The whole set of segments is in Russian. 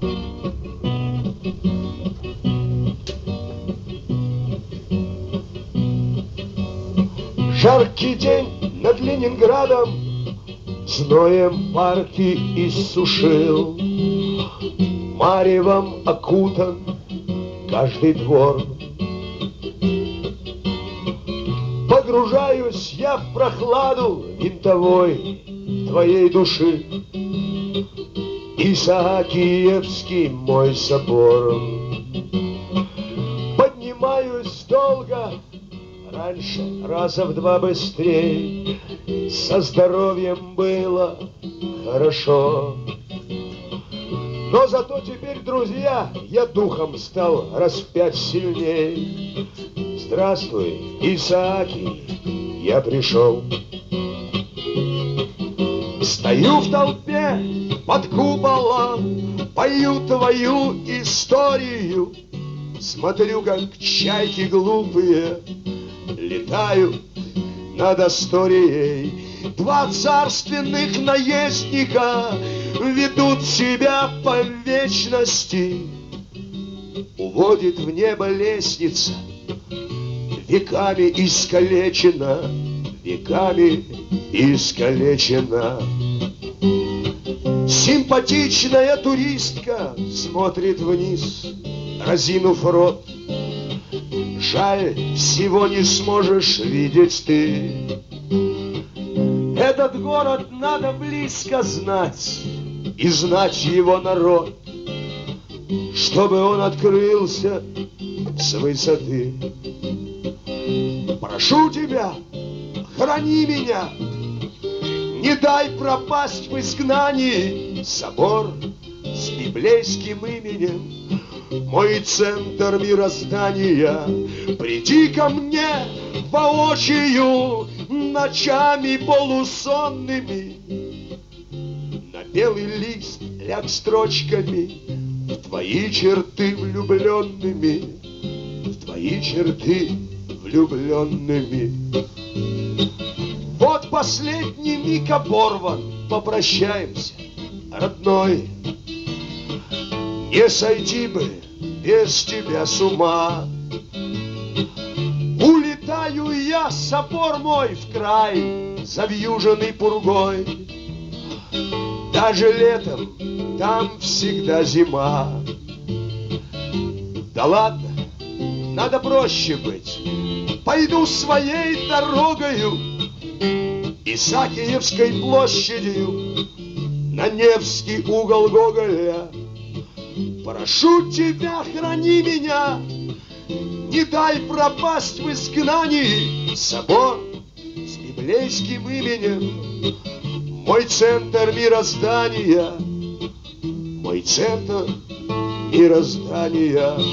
Жаркий день над Ленинградом зноем парки иссушил, маревом окутан каждый двор. Погружаюсь я в прохладу винтовой твоей души. Исаакиевский мой собор. Поднимаюсь долго, раньше раза в два быстрей. Со здоровьем было хорошо. Но зато теперь, друзья, я духом стал раз в 5 сильней. Здравствуй, Исаакий, я пришел. Стою в толпе под куполом, пою твою историю. Смотрю, как чайки глупые летают над Асторией. Два царственных наездника ведут себя по вечности. Уводит в небо лестница, веками искалечена, веками искалечена. Симпатичная туристка смотрит вниз, разинув рот. Жаль, всего не сможешь видеть ты. Этот город надо близко знать, и знать его народ, чтобы он открылся с высоты. Прошу тебя, храни меня, не дай пропасть в изгнании. Собор с библейским именем, мой центр мироздания. Приди ко мне воочию ночами полусонными. На белый лист ляг строчками в твои черты влюбленными, в твои черты влюбленными. Вот последний миг оборван, попрощаемся, родной. Не сойти бы без тебя с ума. Улетаю я, собор мой, в край, завьюженный пургой. Даже летом там всегда зима. Да ладно, надо проще быть. Пойду своей дорогою, Исаакиевской площадью, на Невский угол Гоголя. Прошу тебя, храни меня, не дай пропасть в изгнании. Собор с библейским именем, мой центр мироздания, мой центр мироздания.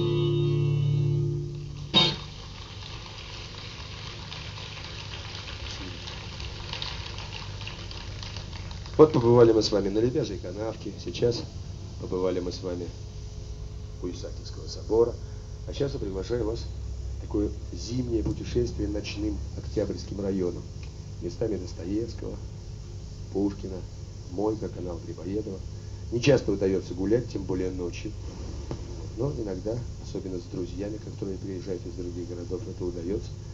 Вот побывали мы с вами на Лебяжьей канавке, сейчас побывали мы с вами у Исаакиевского собора, а сейчас я приглашаю вас в такое зимнее путешествие ночным Октябрьским районом. Местами Достоевского, Пушкина, Мойка, канал Грибоедова. Не часто удается гулять, тем более ночью, но иногда, особенно с друзьями, которые приезжают из других городов, это удается.